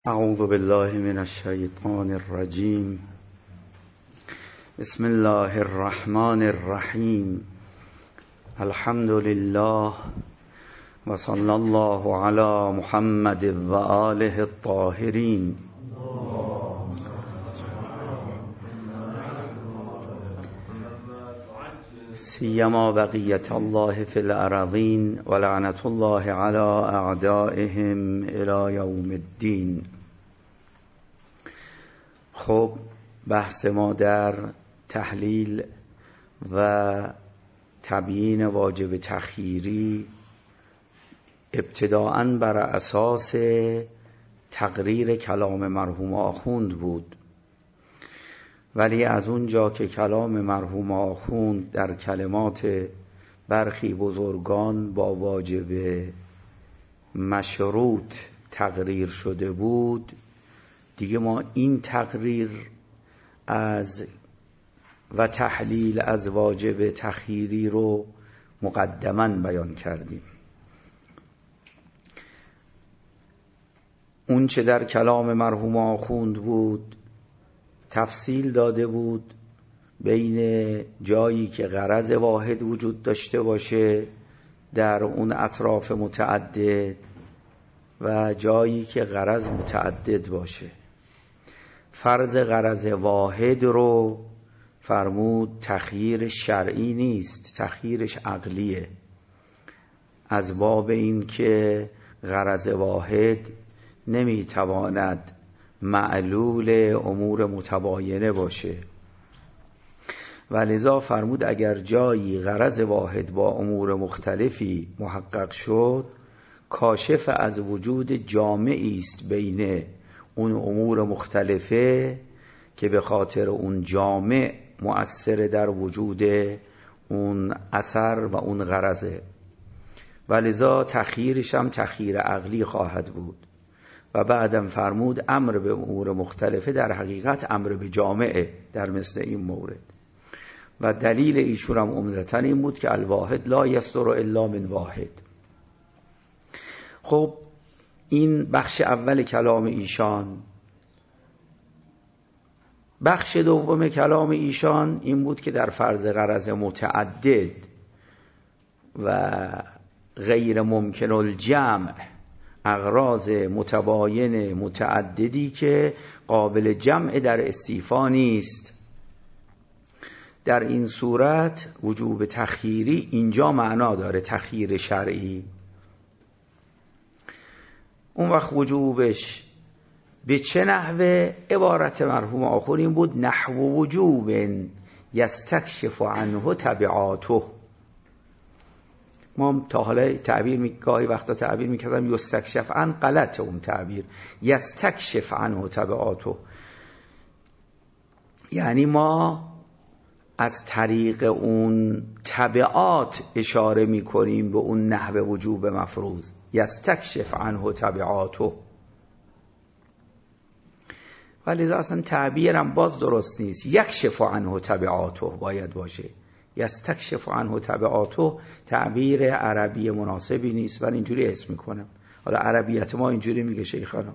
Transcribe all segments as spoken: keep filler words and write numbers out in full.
اعوذ بالله من الشیطان الرجیم. بسم الله الرحمن الرحیم. الحمد لله و صلی الله علی محمد و آله الطاهرین. سیما بقیت الله فی الارضین و لعنت الله علی اعدائهم الی یوم الدین. خب بحث ما در تحلیل و تبیین واجب تخییری ابتداءً بر اساس تقریر کلام مرحوم آخوند بود، ولی از اونجا که کلام مرحوم آخوند در کلمات برخی بزرگان با واجب مشروط تقریر شده بود، دیگه ما این تقریر از و تحلیل از واجب تخییری رو مقدماً بیان کردیم. اون چه در کلام مرحوم آخوند بود تفصیل داده بود بین جایی که غرض واحد وجود داشته باشه در اون اطراف متعدد و جایی که غرض متعدد باشه. فرض غرض واحد رو فرمود تخییر شرعی نیست، تخییرش عقلیه، از باب این که غرض واحد نمیتواند معلول امور متباینه باشه و لذا فرمود اگر جایی غرض واحد با امور مختلفی محقق شد، کاشف از وجود جامعی است بین اون امور مختلفه که به خاطر اون جامع مؤثر در وجود اون اثر و اون غرضه و لذا تخییرش هم تخییر عقلی خواهد بود. و بعدم فرمود امر به امور مختلفه در حقیقت امر به جامعه در مثل این مورد. و دلیل ایشون هم عمدتاً این بود که الواحد لا یصدر الا من واحد. خب این بخش اول کلام ایشان. بخش دوم کلام ایشان این بود که در فرض غرض متعدد و غیر ممکن الجمع، اغراض متباین متعددی که قابل جمع در استیفا نیست، در این صورت وجوب تخییری اینجا معنا داره، تخییر شرعی. اون وقت وجوبش به چه نحوه؟ عبارت مرحوم آخر این بود نحو وجوب یستکشف عنه تبعاته. ما تا حالا تعبیر می گاهی وقتا تعبیر میکردم یستکشف عن، غلط اون تعبیر، یستکشف عنه تبعاته، یعنی ما از طریق اون تبعات اشاره میکنیم به اون نحو وجوب مفروض، یستکشف عنه تبعاته. ولی اصلا تعبیرم باز درست نیست، یکشف عنه تبعاته باید باشه. یستکشف عنه تبعاته تعبیر عربی مناسبی نیست، من اینجوری اسم میکنم. حالا عربیت ما اینجوری میگه شیخانم،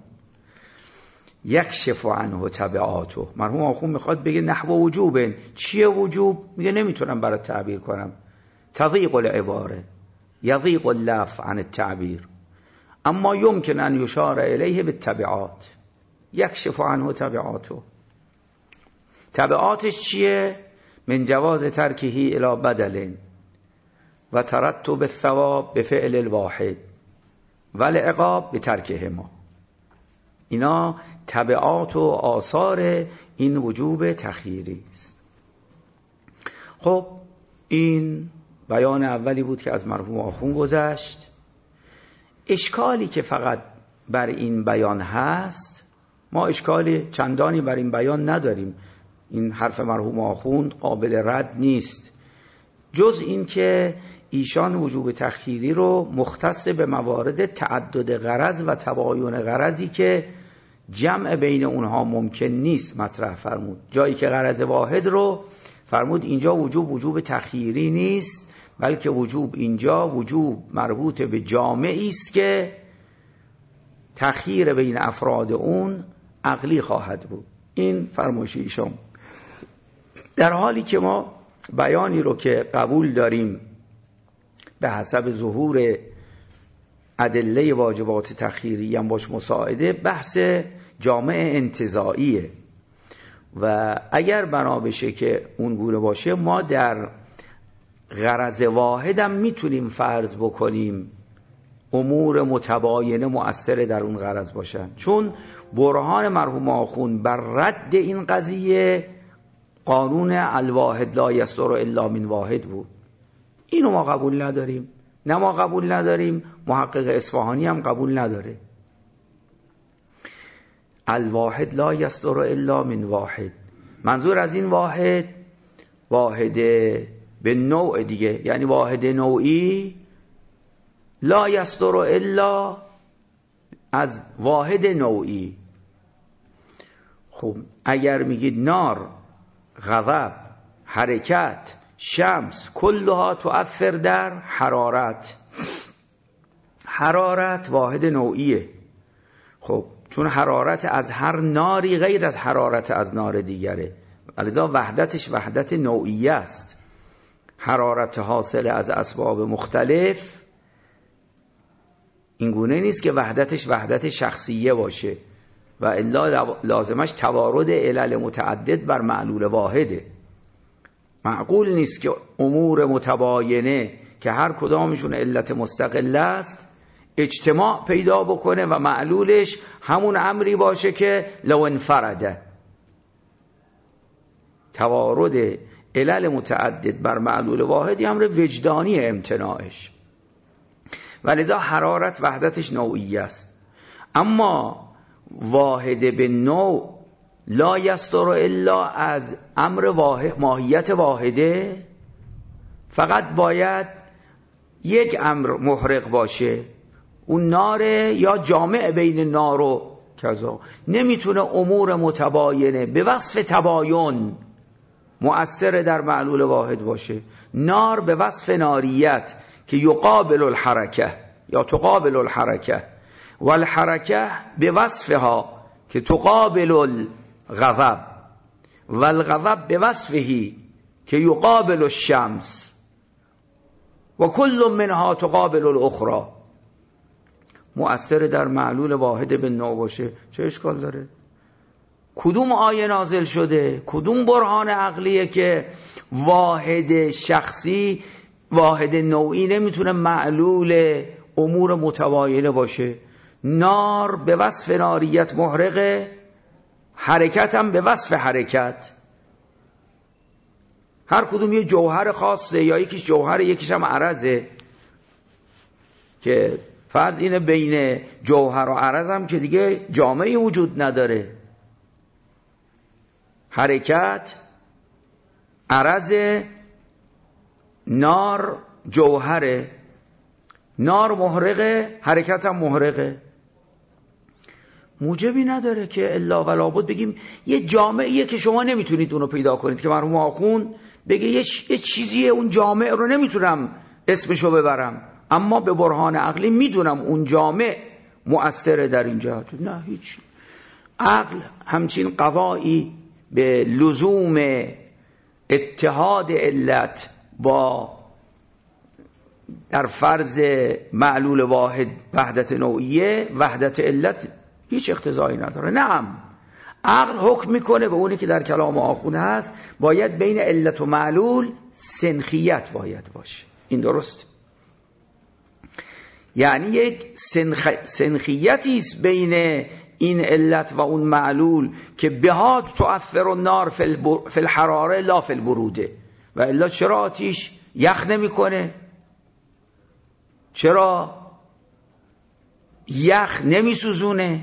یکشف عنه تبعاته. مرحوم آخوند میخواد بگه نحو وجوب. چیه وجوب؟ میگه نمیتونم برات تعبیر کنم، تضیق العباره، یضیق اللفظ عن التعبیر، اما یمکن ان یشار الیه بالتبعات. یکشف عنه تبعاته، تبعاتش چیه؟ من جواز ترکهی الی بدل و ترتب الثواب به فعل الواحد و العقاب به ترکهما. اینا تبعات و آثار این وجوب تخییری است. خب این بیان اولی بود که از مرحوم آخوند گذشت. اشکالی که فقط بر این بیان هست، ما اشکالی چندانی بر این بیان نداریم، این حرف مرحوم آخوند قابل رد نیست، جز این که ایشان وجوب تخییری رو مختص به موارد تعدد غرض و تباین غرضی که جمع بین اونها ممکن نیست مطرح فرمود. جایی که غرض واحد رو فرمود اینجا وجوب وجوب تخییری نیست، بلکه وجوب اینجا وجوب مربوط به جامعی است که تخییر بین افراد اون عقلی خواهد بود. این فرمایش ایشان. در حالی که ما بیانی رو که قبول داریم به حسب ظهور ادله واجبات تخییری هم باش مساعده، بحث جامع انتزاعیه و اگر بنا بشه که اون گونه باشه ما در غرض واحد هم میتونیم فرض بکنیم امور متباینه مؤثر در اون غرض باشن، چون برهان مرحوم آخوند بر رد این قضیه قانون الواحد لا یصدر الا من واحد بود. اینو ما قبول نداریم، نه ما قبول نداریم، محقق اصفهانی هم قبول نداره. الواحد لا یصدر الا من واحد، منظور از این واحد واحد به نوع دیگه، یعنی واحد نوعی لا یصدر الا از واحد نوعی. خب اگر میگید نار، غضب، حرکت، شمس کلها تؤثر در حرارت، حرارت واحد نوعیه. خب چون حرارت از هر ناری غیر از حرارت از نار دیگره، لذا وحدتش وحدت نوعیه است. حرارت حاصل از اسباب مختلف این گونه نیست که وحدتش وحدت شخصیه باشه و الا لازمش توارد علل متعدد بر معلول واحده. معقول نیست که امور متباینه که هر کدامشون علت مستقل است اجتماع پیدا بکنه و معلولش همون امری باشه که لو انفرده. توارد علل متعدد بر معلول واحد امر وجدانی امتناعش، ولذا حرارت وحدتش نوعی است. اما واحد به نوع لا یصدر الا از امر واحد، ماهیت واحده، فقط باید یک امر محرق باشه، اون ناره یا جامع بین نار و کذا. نمیتونه امور متباینه به وصف تباین مؤثر در معلول واحد باشه. نار به وصف ناریت که یقابل الحرکه یا تقابل الحرکه، والحرکه به وصفها که تقابل الغضب، والغضب به وصفهی که یقابل الشمس، و کل منها تقابل الاخرى. مؤثر در معلول واحد به نوع باشه چه اشکال داره؟ کدوم آیه نازل شده، کدوم برهان عقلیه که واحد شخصی واحد نوعی نمیتونه معلول امور متباینه باشه؟ نار به وصف ناریت محرقه، حرکت هم به وصف حرکت. هر کدوم یه جوهر خاصه، یا یکیش جوهر یکیش هم عرضه، که فرض اینه بین جوهر و عرض هم که دیگه جامعی وجود نداره. حرکت عرض، نار جوهره، نار محرقه، حرکت هم محرقه. موجبی نداره که الا ولا بد بگیم یه جامعیه که شما نمیتونید اونو پیدا کنید، که مرحوم آخوند بگه یه چیزیه اون جامع رو نمیتونم اسمشو ببرم، اما به برهان عقلی میدونم اون جامع مؤثره در این جهت. نه، هیچ. عقل همچین قضایی به لزوم اتحاد علت با در فرض معلول واحد وحدت نوعیه وحدت علت هیچ اقتضایی نداره. نعم، عقل حکم میکنه به اونی که در کلام آخوند هست، باید بین علت و معلول سنخیت باید باشه. این درست، یعنی یک سنخ... سنخیتی است بین این علت و اون معلول که بها تؤثر النار فی البر... الحراره لا فی البروده. و الا چرا آتیش یخ نمیکنه؟ چرا یخ نمیسوزونه؟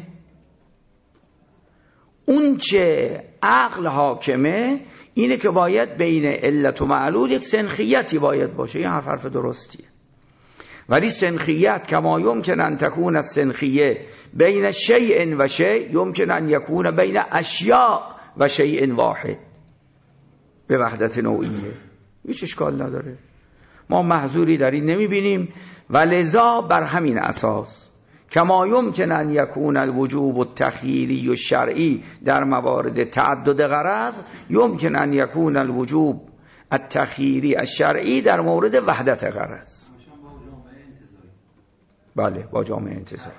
اون چه عقل حاکمه اینه که باید بین علت و معلول یک سنخیتی باید باشه. این حرف حرف درستیه. ولی سنخیت کما یمکن ان تکون السنخیه بین شیء و شیء یمکن ان یکون بین اشیاء و شیء واحد به وحدت نوعیه. هیچ اشکال نداره، ما محظوری در این نمی بینیم. و لذا بر همین اساس کما یمکن ان یکون الوجوب التخییری و شرعی در موارد تعدد غرض، یمکن ان یکون الوجوب التخییری الشرعی در مورد وحدت غرض. بله با جامعه انتزاعی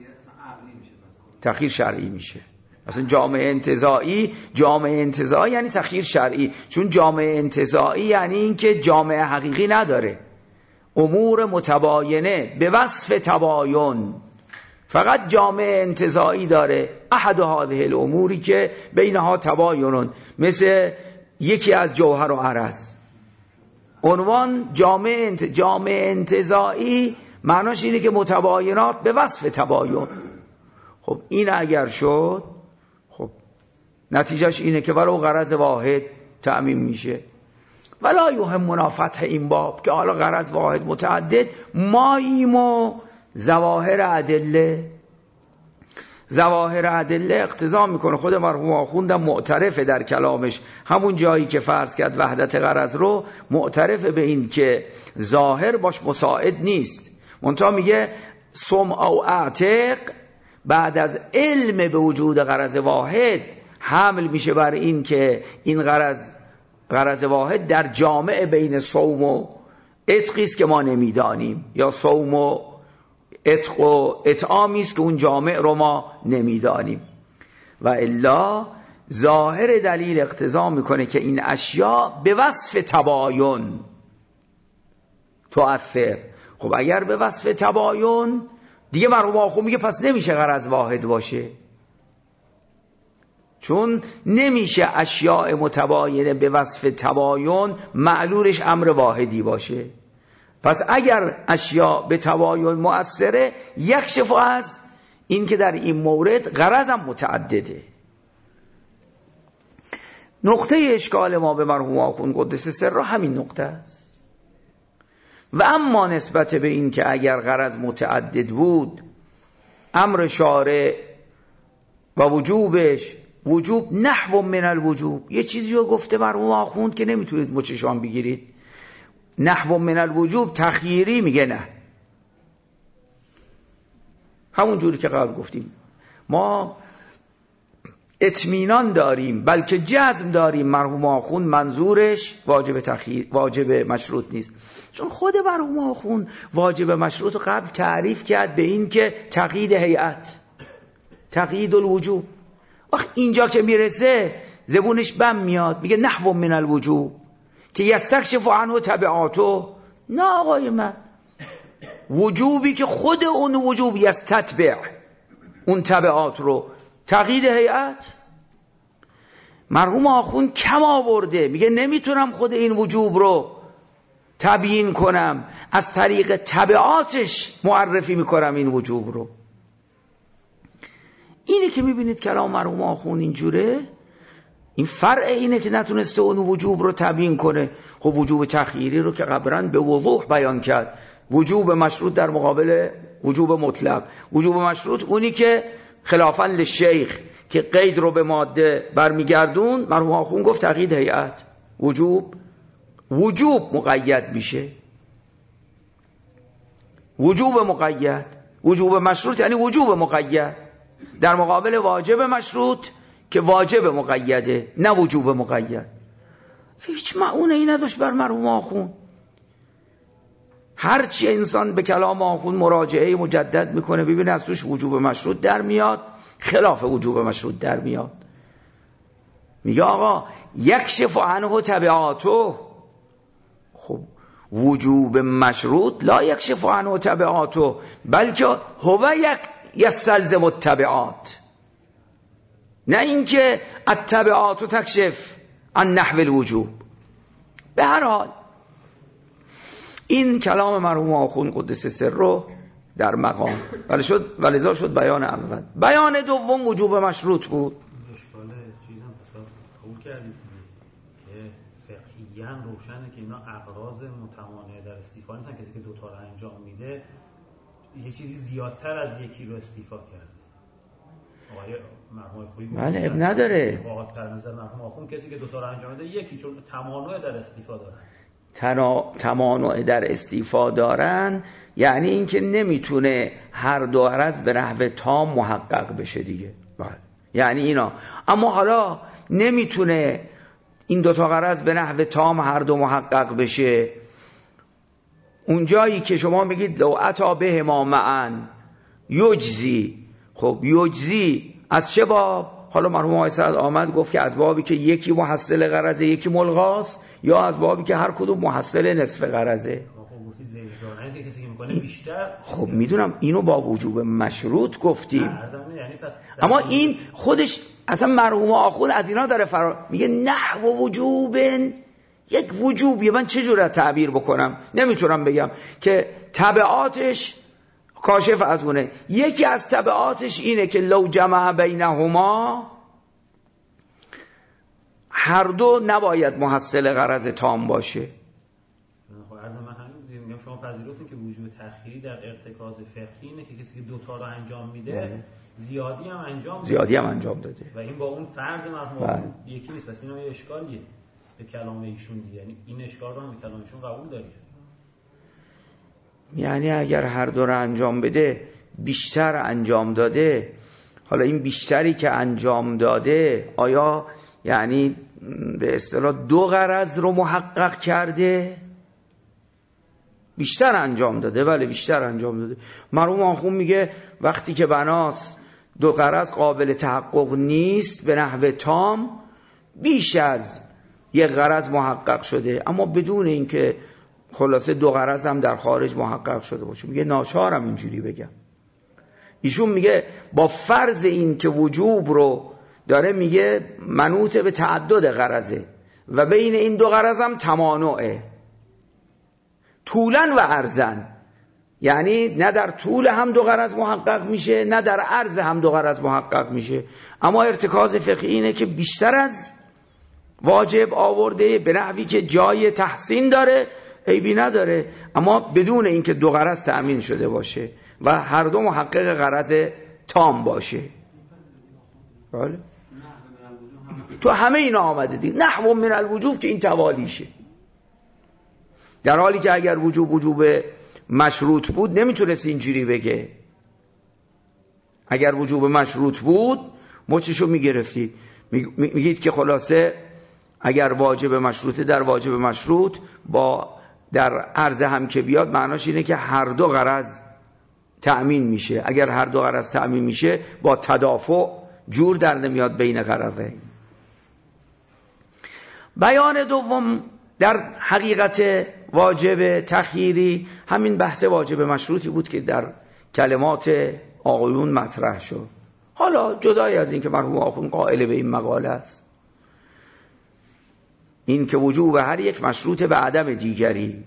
تخییر شرعی میشه. اصلا جامعه انتزاعی، جامعه انتزاعی یعنی تخییر شرعی، چون جامعه انتزاعی یعنی این که جامعه حقیقی نداره، امور متباینه به وصف تباین، فقط جامعه انتزاعی داره. احد هذه الاموری که بینها تباینون، مثل یکی از جوهر و عرض. عنوان جامعه انت... جامعه انتزاعی معناش اینه که متباینات به وصف تباین. خب این اگر شد، خب نتیجهش اینه که ولو غرض واحد تعمیم میشه. ولا یهمنا فتح این باب که حالا غرض واحد متعدد، ماییم و ظواهر ادله. ظواهر ادله اقتضا میکنه، خود مرحوم آخوندم معترفه در کلامش، همون جایی که فرض کرد وحدت غرض رو، معترفه به این که ظاهر باش مساعد نیست. منتها میگه سمع او اعتق بعد از علم به وجود غرض واحد حمل میشه بر این که این غرض غرض واحد در جامع بین صوم و عتقی است که ما نمیدانیم، یا صوم و عتق و اطعامی است که اون جامع رو ما نمیدانیم. و الا ظاهر دلیل اقتضا میکنه که این اشیاء به وصف تباین تؤثر. خب اگر به وصف تباین، دیگه مرحوم آخوند میگه پس نمیشه غرض واحد باشه، چون نمیشه اشیاء متباینه به وصف تباین معلولش امر واحدی باشه. پس اگر اشیاء به تباین مؤثره، یکشف از این که در این مورد غرض هم متعدده. نقطه اشکال ما به مرحوم آخوند قدس سره همین نقطه است. و اما نسبت به این که اگر غرض متعدد بود، امر شارع و وجوبش وجوب نحو من الوجوب، یه چیزی رو گفته مرحوم آخوند که نمیتونید مچشان بگیرید، نحو من الوجوب تخییری، میگه نه. همون جوری که قبل گفتیم ما اطمینان داریم، بلکه جزم داریم مرحوم آخوند منظورش واجب تخییر، واجب مشروط نیست، چون خود مرحوم آخوند واجب مشروط قبل تعریف کرد به این که تقیید هیئت، تقیید الوجوب. آخه اینجا که میرسه زبونش بم میاد، میگه نحو من الوجوب که یستکشف عنه تبعاتو. نه آقای من، وجوبی که خود اون وجوب یستتبع اون تبعات رو، تقیید هیئت. مرحوم آخوند کم آورده، میگه نمیتونم خود این وجوب رو تبیین کنم، از طریق تبعاتش معرفی میکنم این وجوب رو. اینه که میبینید کلام مرحوم آخوند اینجوره، این فرع اینه که نتونسته اون وجوب رو تبیین کنه. خب وجوب تخییری رو که قبلا به وضوح بیان کرد، وجوب مشروط در مقابل وجوب مطلق. وجوب مشروط اونی که خلافاً للشیخ که قید رو به ماده برمیگردون، مرحوم آخوند گفت تقیید هیئت، وجوب وجوب مقید میشه، وجوب مقید. وجوب مشروط یعنی وجوب مقید در مقابل واجب مشروط که واجب مقیده، نه وجوب مقید. هیچ معونه نداشت بر مرحوم آخوند. هرچی انسان به کلام آخوند مراجعه مجدد میکنه، ببینه از توش وجوب مشروط در میاد، خلاف وجوب مشروط در میاد. میگه آقا یکشف عنه تبعاتو. خب وجوب مشروط لا یکشف عنه تبعاتو، بلکه هو یک یستلزم التبعات، نه اینکه التبعات تکشف عن نحو الوجوب. به هر حال این کلام مرحوم آخوند قدس سره در مقام ولی شد ولذا شد بیان اول. بیان دوم وجوب مشروط بود. اشکال چیزم قبول کردید که فقهیاً روشنه که اینا اغراض متمانع در استیفا نیستن. کسی که دوتا رو انجام میده یه چیزی زیادتر از یکی رو استیفا کرده. آقای مرحوم خویی بله اب نداره. واقعا در نظر مرحوم آخوند کسی که دوتا رو انجام میده یکی، چون تمانع در استیفا داره. تمانع در استیفا دارن، یعنی اینکه نمیتونه هر دو غرض به نحو تام محقق بشه دیگه. بله. یعنی اینا. اما حالا نمیتونه این دوتا غرض به نحو تام هر دو محقق بشه. اون جایی که شما میگید لو اتا بهما معا یجزی، خب یجزی از چه باب؟ حالا مرحوم آقای سعد آمد گفت که از بابی که یکی محصل غرضه یکی ملغاست، یا از بابی که هر کدوم محصل نصف غرضه. خب میدونم اینو با وجوب مشروط گفتیم، اما این خودش اصلا مرحوم آخوند از اینا داره فرا میگه نحو وجوب، یک وجوبیه. من چجوری تعبیر بکنم؟ نمیتونم بگم که تبعاتش کاشف از اونه. یکی از تبعاتش اینه که لو جمع بینهما، هر دو نباید محصل غرض تام باشه. خب عرض من همین میگم شما پذیرفتین که وجود تأخیری در ارتکاز فقهی اینه که کسی که دو تا رو انجام میده زیادی هم انجام داده. زیادی هم انجام داده و این با اون فرض مرحوم یکی نیست. پس اینا یه اشکالیه به کلام ایشون دیگه. یعنی این اشکال رو هم به کلام ایشون قبول دارید؟ یعنی اگر هر دو رو انجام بده بیشتر انجام داده، حالا این بیشتری که انجام داده آیا یعنی به اصطلاح دو غرض رو محقق کرده؟ بیشتر انجام داده، بله بیشتر انجام داده. مرحوم آخوند میگه وقتی که بناس دو غرض قابل تحقق نیست به نحو تام، بیش از یک غرض محقق شده، اما بدون اینکه خلاصه دو غرض هم در خارج محقق شده باشه. میگه ناچارم اینجوری بگم. ایشون میگه با فرض این که وجوب رو داره میگه منوط به تعدد غرضه و بین این دو غرض هم تمانعه، طولن و عرضن، یعنی نه در طول هم دو غرض محقق میشه نه در عرض هم دو غرض محقق میشه. اما ارتکاز فقهی اینه که بیشتر از واجب آورده به نحوی که جای تحسین داره، عیبی نداره، اما بدون اینکه دو غرض تأمین شده باشه و هر دو محقق غرض تام باشه. بله تو همه اینا آمده دیگه. نحو من الوجوب که این توالیشه، در حالی که اگر وجوب وجوب مشروط بود نمیتونست اینجوری بگه. اگر وجوب مشروط بود مچشو میگرفتید، میگید که خلاصه اگر واجب مشروطه در واجب مشروط با در عرض هم که بیاد معناش اینه که هر دو غرض تأمین میشه. اگر هر دو غرض تأمین میشه با تدافع جور در نمیاد بین غرضین. بیان دوم در حقیقت واجب تخییری همین بحث واجب مشروطی بود که در کلمات آقایون مطرح شد. حالا جدای از این که مرحوم آخوند قائل به این مقاله است، این که وجوب هر یک مشروط به عدم دیگری.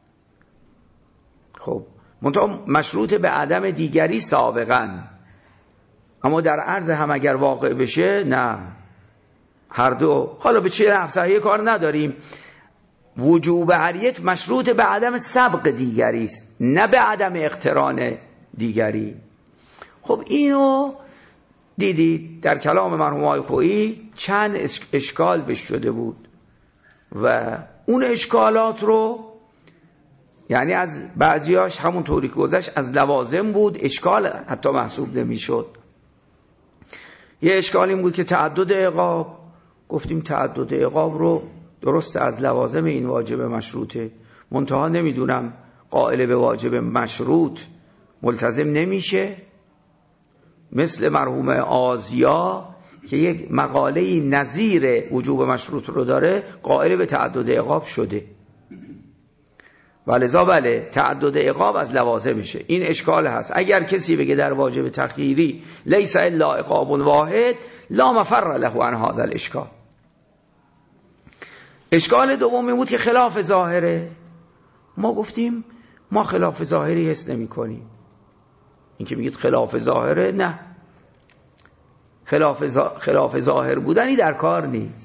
خب منتها مشروط به عدم دیگری سابقا، اما در عرض هم اگر واقع بشه نه، هر دو. حالا به چه نفسه کار نداریم، وجوب هر یک مشروط به عدم سبق دیگری است نه به عدم اقتران دیگری. خب اینو دیدید در کلام مرحوم آقای خویی چند اشکال بش شده بود و اون اشکالات رو یعنی از بعضیاش همون طوری که گذشت از لوازم بود، اشکال حتی محسوب نمی شد. یه اشکال این بود که تعدد عقاب، گفتیم تعدد عقاب رو درست از لوازم این واجب مشروطه، منتها نمیدونم قائل به واجب مشروط ملتزم نمیشه، مثل مرحوم آزیا که یک مقاله نظیر وجوب مشروط رو داره قائل به تعدد عقاب شده. ولذا بله تعدد عقاب از لوازم میشه. این اشکال هست. اگر کسی بگه در واجب تخییری لیس الا عقاب واحد لا مفر له عن هذا الاشکال. اشکال دومی بود که خلاف ظاهره. ما گفتیم ما خلاف ظاهری حس نمی کنیم. این که میگید خلاف ظاهره، نه، خلاف, زا... خلاف ظاهر بودنی در کار نیست.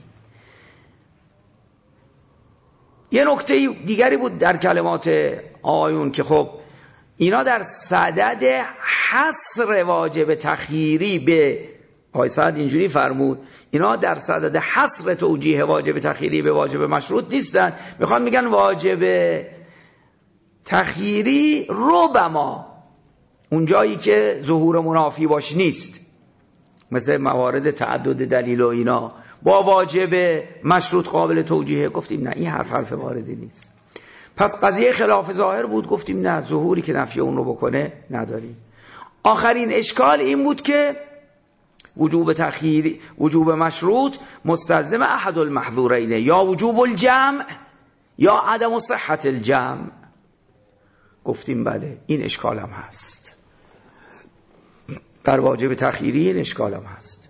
یه نکته دیگری بود در کلمات آیون که خب اینا در صدد حصر واجب تخییری به آقای سعد اینجوری فرمود اینا در صدد حصر توجیه واجب تخییری به واجب مشروط نیستن، میخوان میگن واجب تخییری ربما اون جایی که ظهور منافی باش نیست، مثل موارد تعدد دلیل و اینا، با واجب مشروط قابل توجیه. گفتیم نه، این حرف حرف واردی نیست. پس قضیه خلاف ظاهر بود، گفتیم نه، ظهوری که نفی اون رو بکنه نداریم. آخرین اشکال این بود که وجوب تخییری، وجوب مشروط مستلزم احد المحظورین، یا وجوب الجمع یا عدم صحت الجمع. گفتیم بله، این اشکال هم هست، در واجب تخییری این اشکال هم هست.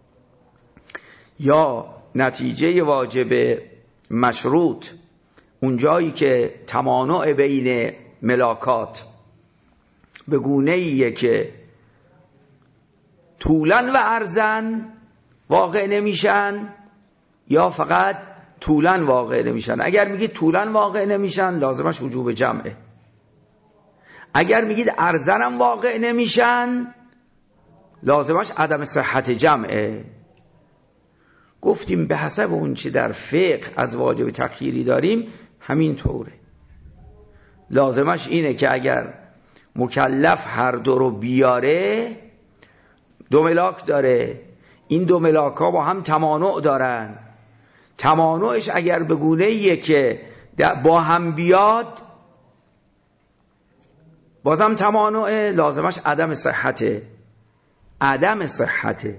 یا نتیجه واجب مشروط اونجایی که تمانع بین ملاکات به گونه‌ایه که طولن و عرضن واقع نمیشن یا فقط طولن واقع نمیشن. اگر میگید طولن واقع نمیشن لازمش وجوب جمعه، اگر میگید عرضن هم واقع نمیشن لازمش عدم صحت جمعه. گفتیم به حسب اون چی در فقه از واجب تخییری داریم همین طوره، لازمش اینه که اگر مکلف هر دو رو بیاره، دو ملاک داره، این دو ملاک ها با هم تمانع دارن، تمانعش اگر به گونه‌ایه که با هم بیاد بازم تمانعه، لازمش عدم صحته، عدم صحته.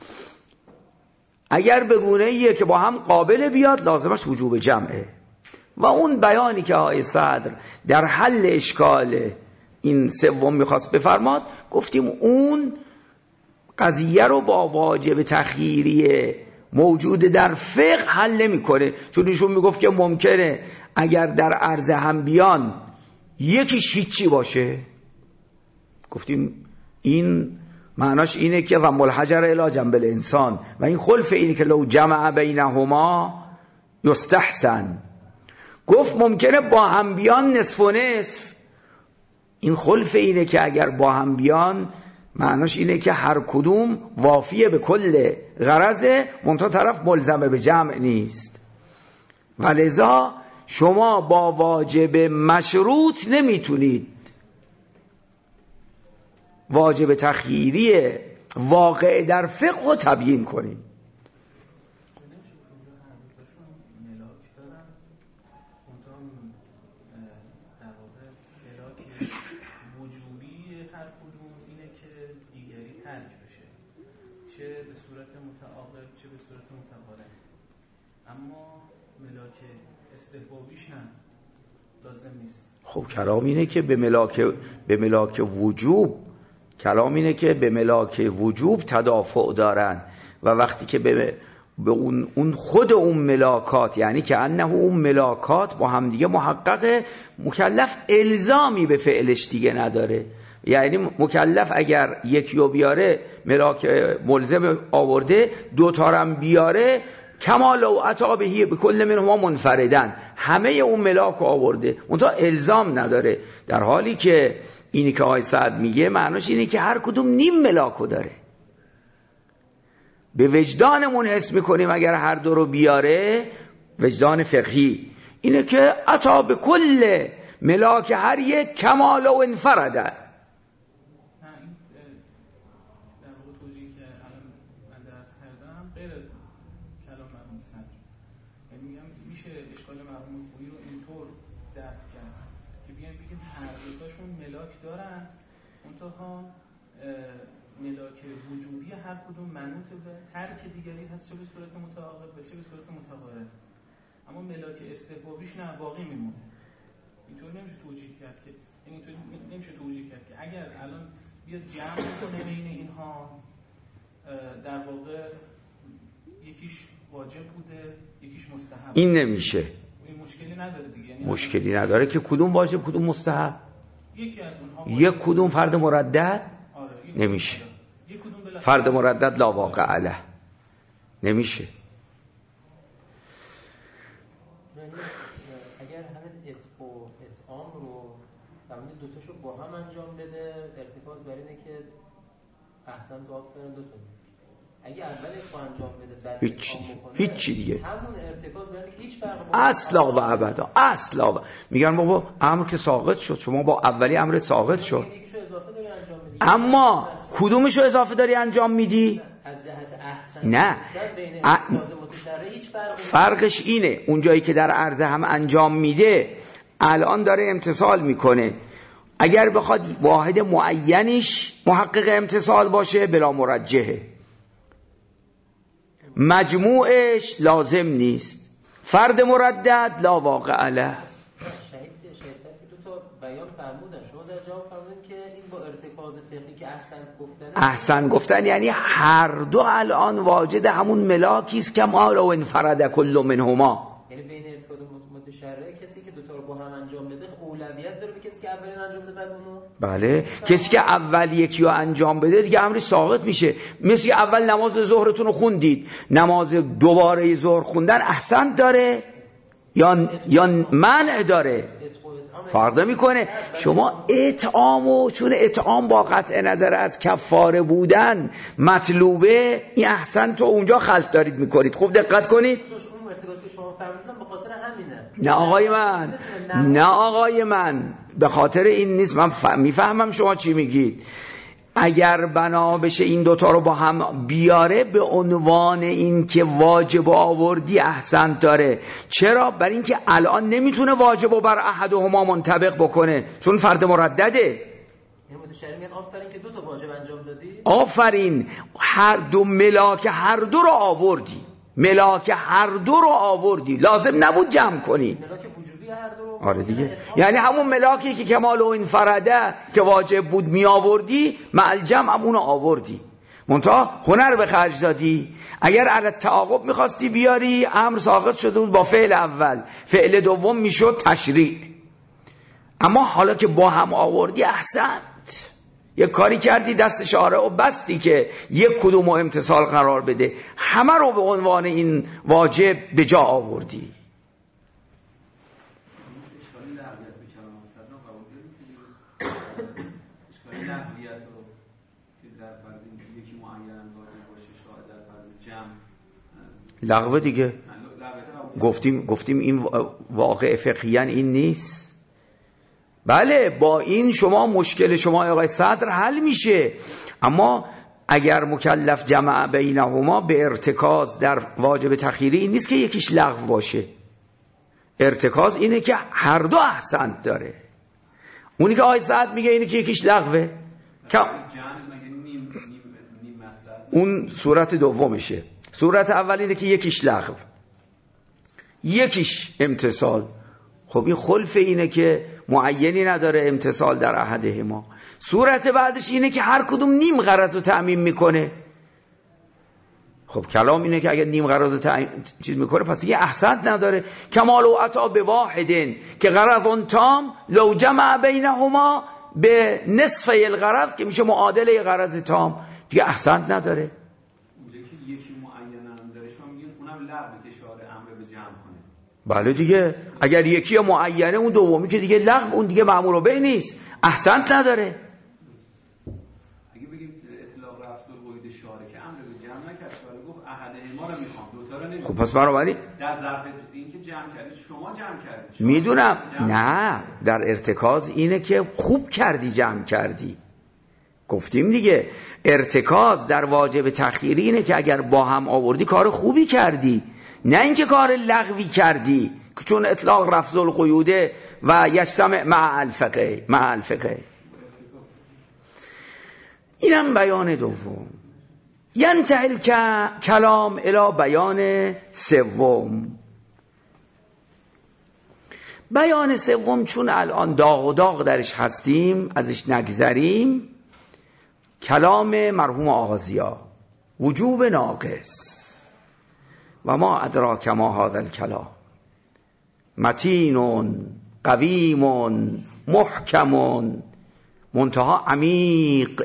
اگر به گونه‌ایه که با هم قابل بیاد لازمش وجوب جمعه. و اون بیانی که آقای صدر در حل اشکال این سوم میخواست بفرماد، گفتیم اون قضیه رو با واجب تخییری موجود در فقه حل نمیکنه، چون ایشون میگفت که ممکنه اگر در عرض هم بیان یکیش هیچی باشه. گفتیم این معناش اینه که ضم الحجر الی جنب الانسان، و این خلف اینه که لو جمع بینهما یستحسن. گفت ممکنه با هم بیان نصف و نصف، این خلف اینه که اگر با هم بیان معناش اینه که هر کدوم وافیه به کل غرضه، منتها طرف ملزمه به جمع نیست. ولذا شما با واجب مشروط نمیتونید واجب تخییری واقع در فقه رو تبیین کنید. چه به صورت متعاقب چه به صورت متقارن، اما ملاک استحبابیش نه لازم نیست. خب کلام اینه که به ملاک به ملاک وجوب کلام اینه که به ملاک وجوب تدافع دارن، و وقتی که به به اون اون خود اون ملاکات، یعنی که انه اون ملاکات با هم دیگه محققه، مکلف الزامی به فعلش دیگه نداره. یعنی مکلف اگر یکی رو بیاره ملاک ملزم آورده، دو تارم بیاره کما لو اتی به به کل منهما منفردن، همه اون ملاک رو آورده، منتها الزام نداره. در حالی که اینی که آقای سعد میگه معناش اینه که هر کدوم نیم ملاک رو داره. به وجدانمون حس میکنیم اگر هر دو رو بیاره، وجدان فقهی اینه که اتی به کل ملاک هر یک کما لو انفرده. دارن منتها ملاک وجوبی هر کدوم منوط به ترک دیگری هست، چه به صورت متعاقب و چه به صورت متقارن، اما ملاک استحبابیش نه، باقی میمونه. اینطور نمیشه توجیه کرد که یعنی اینطور نمیشه توجیه کرد که اگر الان بیاد جمع کنه بین اینها، در واقع یکیش واجب بوده یکیش مستحب، این نمیشه. این مشکلی نداره دیگه، یعنی مشکلی نداره که کدوم واجب کدوم مستحب. یکی از اونها یک کدوم فرد مردد نمیشه، فرد مردد لا واقع علیه نمیشه. اگر همین اتق و اطعام رو همین دو تاشو با هم انجام بده، ارتکاز بر اینه که احسن دعا کنن دو تا اگه اول اکو انجام بده بعد هیچ هیچی دیگه همون ارتکاز برای هیچ فرقی اصلا و ابدا اصلا. میگن بابا امر که ساقط شد، شما با اولی امرت ساقط شد، اما کدومشو اضافه داری انجام میدی؟ از جهت احسن نه ا... فرقش اینه اون جایی که در عرضه هم انجام میده الان داره امتصال میکنه، اگر بخواد واحد معینش محقق امتصال باشه بلا مرجحه، مجموعش لازم نیست، فرد مردد لا واقع له. شهید شهید دو تا بیان فرمودن، شما در جواب فرمودن که این با ارتکاز فقهی که احسن گفتن احسن گفتن یعنی هر دو الان واجد همون ملاکی است که ما لو انفرد کل منهما، یعنی بین ارتکاز متشرع کسی که دو تا رو با هم انجام بده اولویت داره به کسی که اولین انجام بده بعد اونو. بله کسی که اول یکی رو انجام بده دیگه امرش ساقط میشه. مثل که اول نماز ظهرتون رو خوندید، نماز دوباره ظهر خوندن احسن داره یا یا منع داره، فرق میکنه. شما اطعام و چون اطعام با قطع نظر از کفاره بودن مطلوبه، این احسن تو اونجا خلط دارید میکنید. خوب دقت کنید. نه آقای من، نه آقای من، به خاطر این نیست. من ف... میفهمم شما چی میگید. اگر بنا بشه این دوتا رو با هم بیاره به عنوان این که واجب آوردی احسن داره. چرا؟ برای اینکه الان نمیتونه واجب بر احدهما منطبق بکنه چون فرد مردده. آفرین که دو تا واجب انجام دادی. آفرین، هر دو ملاک هر دو رو آوردی، ملاک هر دو رو آوردی، لازم نبود جمع کنی. ملاک وجوبی هر دو رو آره دیگه، یعنی همون ملاکی که کمال و انفرده که واجب بود می آوردی، مع الجمع هم اونو آوردی، منتها هنر به خرج دادی. اگر علی تعاقب میخواستی بیاری امر ساقط شده بود با فعل اول، فعل دوم میشد تشریع. اما حالا که با هم آوردی احسنت، یک کاری کردی دست شارع و بستی که یک کدوم و امتصال قرار بده، همه رو به عنوان این واجب به جا آوردی. لغوه دیگه گفتیم گفتیم این واقع فقهیاً این نیست. بله با این شما مشکل شما آقای صدر حل میشه، اما اگر مکلف جمع بینهما به ارتکاز در واجب تخیری این نیست که یکیش لغو باشه. ارتکاز اینه که هر دو احسن داره. اونی که آقای صدر میگه اینه که یکیش لغوه که اون صورت دومشه. صورت اول اینه که یکیش لغو یکیش امتصال. خب این خلف اینه که معینی نداره امتصال در احدهما. صورت بعدش اینه که هر کدوم نیم غرض رو تأمین میکنه. خب کلام اینه که اگر نیم غرض رو تأمین چیز میکنه پس دیگه احسن نداره. کمال و عطا به واحدن که غرض تام لو جمع بینهما به نصف الغرض که میشه معادله غرض تام، دیگه احسن نداره. بله دیگه اگر یکی معینه اون دومی که دیگه لغو، اون دیگه مأمور به نیست، احسنت نداره. اگه بگیم اطلاق رفض القید شارع که امر به جمع نکرد، شارع گفت احدهما رو میخوام، دو تا رو نمیخوام. خب پس بنابراین در ظرف این که جمع کردید شما جمع کردید. میدونم نه، در ارتکاز اینه که خوب کردی جمع کردی. گفتیم دیگه ارتکاز در واجب تخیری اینه که اگر با هم آوردی کار خوبی کردی، نه اینکه کار لغوی کردی چون اطلاق رفض القیوده و یجتمع مع الفقه مع الفقه. اینم بیان دوم. ینتهی کلام الی بیان سوم. بیان سوم چون الان داغ و داغ درش هستیم ازش نگذریم. کلام مرحوم آغازیا وجوب ناقص و ما ادراک ما هذا الکلام متین قویم محکم منتها عمیق.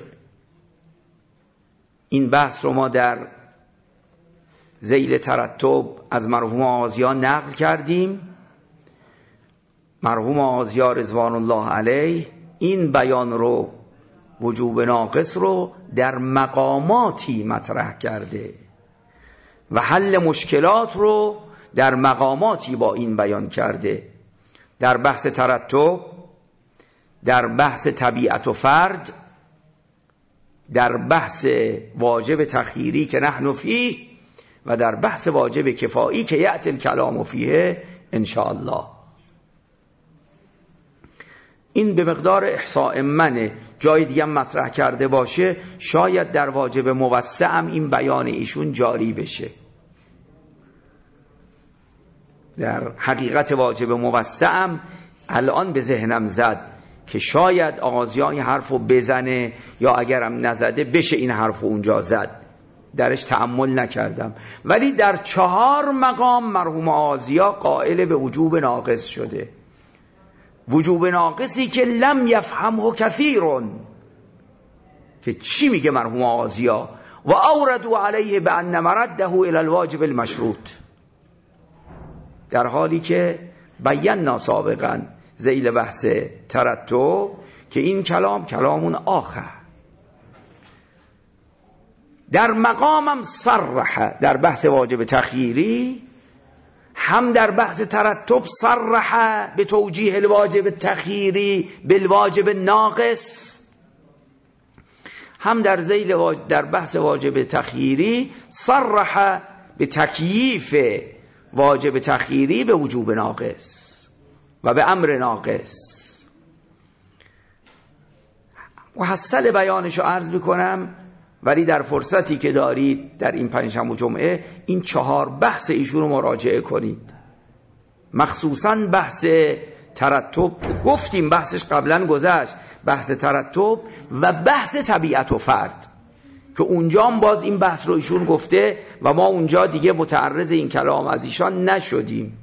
این بحث رو ما در ذیل ترتب از مرحوم آغازیا نقل کردیم. مرحوم آغازیا رضوان الله علیه این بیان رو وجوب ناقص رو در مقاماتی مطرح کرده و حل مشکلات رو در مقاماتی با این بیان کرده. در بحث ترتب، در بحث طبیعت و فرد، در بحث واجب تخییری که نحن فیه و در بحث واجب کفایی که یأتی الکلام فیه ان شاء الله. این به مقدار احصاء منه، جای دیگه مطرح کرده باشه شاید در واجب موسع هم این بیان ایشون جاری بشه. در حقیقت واجب موسع هم الان به ذهنم زد که شاید آغازیان این حرف رو بزنه یا اگرم نزده بشه این حرف رو اونجا زد، درش تأمل نکردم. ولی در چهار مقام مرحوم آغازیا قائل به وجوب ناقص شده، وجوب ناقصی که لم یفهمه کثیرون. که چی میگه مرحوم آغازیا؟ و اوردوا علیه بان مرده الی الواجب المشروط، در حالی که بینا سابقا ذیل بحث ترتب که این کلام کلامون آخر. در مقامم صرح در بحث واجب تخییری، هم در بحث ترتب صرح به توجیه الواجب تخییری بالواجب ناقص، هم در ذیل واجب در بحث واجب تخییری صرح به تکییف واجب تخییری به وجوب ناقص و به امر ناقص. محصل بیانشو عرض بکنم، ولی در فرصتی که دارید در این پنجشنبه و جمعه این چهار بحث ایشون رو مراجعه کنید، مخصوصاً بحث ترتب. گفتیم بحثش قبلا گذشت، بحث ترتب و بحث طبیعت و فرد که اونجا هم باز این بحث رو ایشون گفته و ما اونجا دیگه متعرض این کلام از ایشان نشدیم.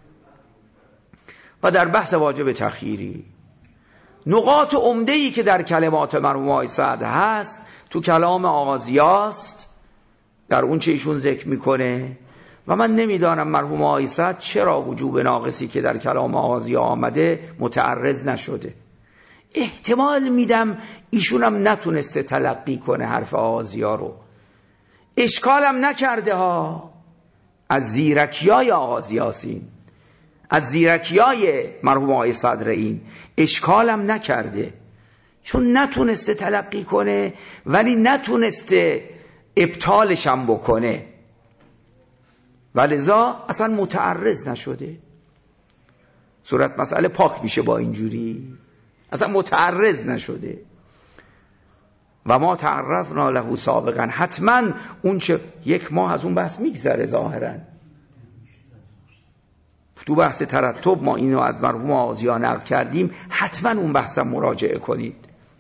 و در بحث واجب تخییری نقاط عمده‌ای که در کلمات مرحوم آقای سعد هست تو کلام آغازیاست، در اون چه ایشون ذکر میکنه. و من نمیدانم مرحوم آقای سعد چرا وجوب ناقصی که در کلام آغازیا آمده متعرض نشده. احتمال میدم ایشون هم نتونسته تلقی کنه حرف آغازیا رو، اشکالم نکرده ها. از زیرکیای آغازیاسین، از زیرکیای مرحوم آقای صدر این اشکالم نکرده، چون نتونسته تلقی کنه ولی نتونسته ابطالشم بکنه، ولذا اصلا متعرض نشده. صورت مسئله پاک میشه با اینجوری، اصلا متعرض نشده. و ما تعرضنا له سابقا، حتما اون چه یک ماه از اون بحث میگذره ظاهرا. تو بحث ترتب ما اینو از مرحوم آغازیا نقل کردیم، حتما اون بحثم مراجعه کنید.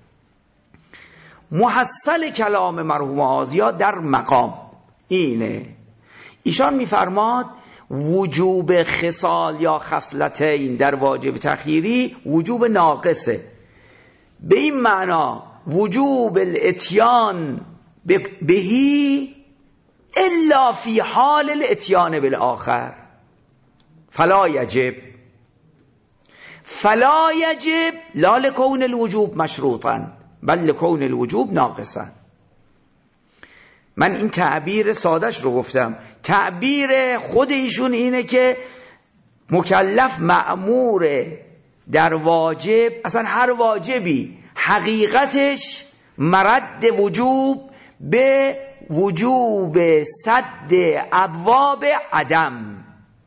محصل کلام مرحوم آغازیا در مقام اینه، ایشان میفرماد وجوب خصال یا خصلتین در واجب تخییری وجوب ناقصه، به این معنا وجوب الاتیان بهی الا فی حال الاتیان بالآخر فلا یجب، فلا یجب لا لکون الوجوب مشروطا بل لکون الوجوب ناقصا. من این تعبیر سادش رو گفتم، تعبیر خود ایشون اینه که مکلف مأموره در واجب، اصلا هر واجبی حقیقتش مرد وجوب به وجوب سد ابواب عدم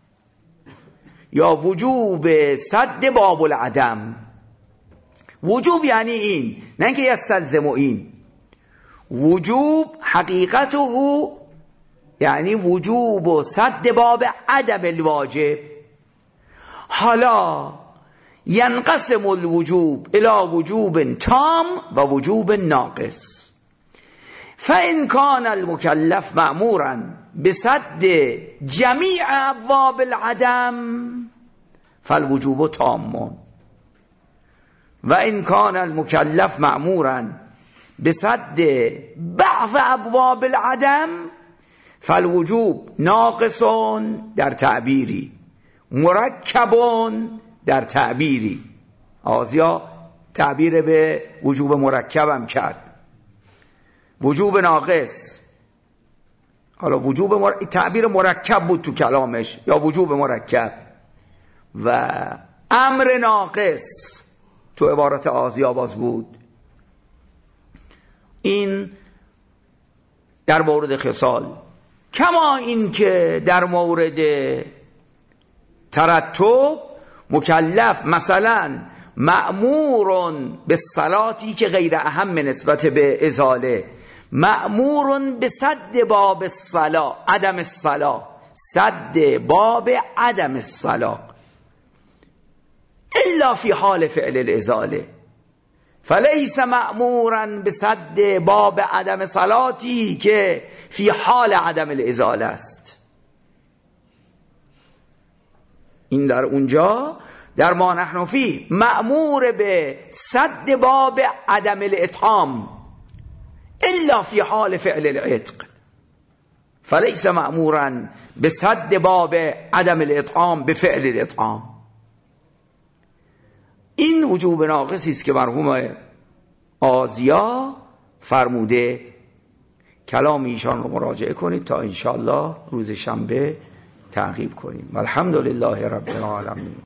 یا وجوب سد باب العدم. وجوب یعنی این، نه اینکه یستلزم این. وجوب حقیقته یعنی وجوب و سد باب عدم الواجب. حالا ینقسم الوجوب الى وجوب تام و وجوب ناقص. فإن كان المكلف مأمورا بسد جميع ابواب العدم فالوجوب تام، و إن كان المكلف مأمورا بسد بعض ابواب العدم فالوجوب ناقصون در تعبیری، مرکبون در تعبیری. آزیا تعبیر به وجوب مرکبم کرد، وجوب ناقص. حالا وجوب مر... تعبیر مرکب بود تو کلامش، یا وجوب مرکب، و امر ناقص تو عبارت آذیاباز بود. این در مورد خصال. کما این که در مورد ترتب مکلف مثلا مأمورون به صلاتی که غیر اهم نسبت به ازاله، مأمورون به سد باب الصلا، عدم الصلا، سد باب عدم الصلا الا فی حال فعل الازاله، فلیس مأمورا به سد باب عدم صلاتی که فی حال عدم الازاله است. این در اونجا در ما نحن فیه مأمور به سد باب عدم الاطعام الا فی حال فعل العتق، فلیس مأمورا به سد باب عدم الاطعام به فعل الاطعام. این وجوب ناقصی است که مرحوم آزیا فرموده. کلام ایشان رو مراجعه کنید تا انشاءالله روز شنبه تعقیب کنیم. الحمدلله رب العالمین.